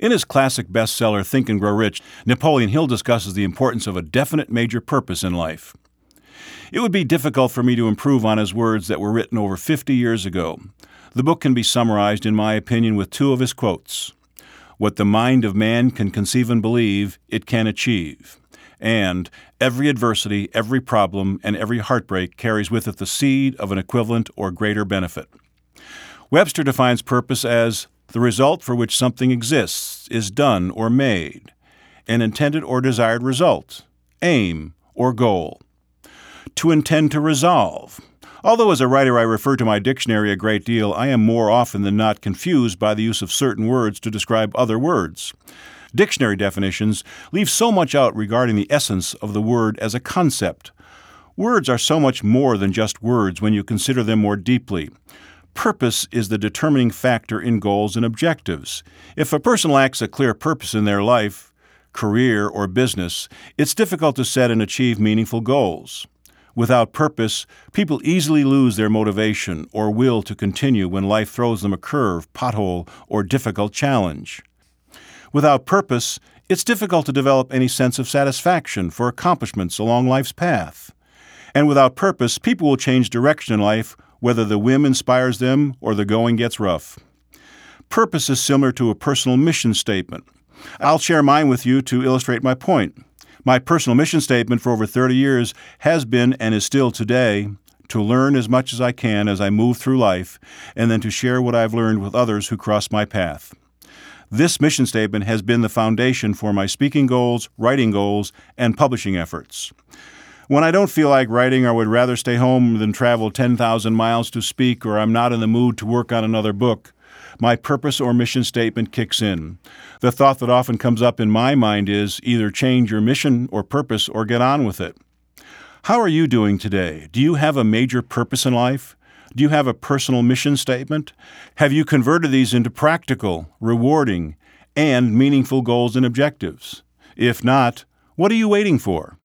In his classic bestseller, Think and Grow Rich, Napoleon Hill discusses the importance of a definite major purpose in life. It would be difficult for me to improve on his words that were written over 50 years ago. The book can be summarized, in my opinion, with two of his quotes. What the mind of man can conceive and believe, it can achieve. And every adversity, every problem, and every heartbreak carries with it the seed of an equivalent or greater benefit. Webster defines purpose as the result for which something exists, is done or made, an intended or desired result, aim, or goal. To intend to resolve. Although as a writer I refer to my dictionary a great deal, I am more often than not confused by the use of certain words to describe other words. Dictionary definitions leave so much out regarding the essence of the word as a concept. Words are so much more than just words when you consider them more deeply. Purpose is the determining factor in goals and objectives. If a person lacks a clear purpose in their life, career, or business, it's difficult to set and achieve meaningful goals. Without purpose, people easily lose their motivation or will to continue when life throws them a curve, pothole, or difficult challenge. Without purpose, it's difficult to develop any sense of satisfaction for accomplishments along life's path. And without purpose, people will change direction in life whether the whim inspires them or the going gets rough. Purpose is similar to a personal mission statement. I'll share mine with you to illustrate my point. My personal mission statement for over 30 years has been and is still today to learn as much as I can as I move through life and then to share what I've learned with others who cross my path. This mission statement has been the foundation for my speaking goals, writing goals, and publishing efforts. When I don't feel like writing or would rather stay home than travel 10,000 miles to speak, or I'm not in the mood to work on another book, my purpose or mission statement kicks in. The thought that often comes up in my mind is either change your mission or purpose or get on with it. How are you doing today? Do you have a major purpose in life? Do you have a personal mission statement? Have you converted these into practical, rewarding, and meaningful goals and objectives? If not, what are you waiting for?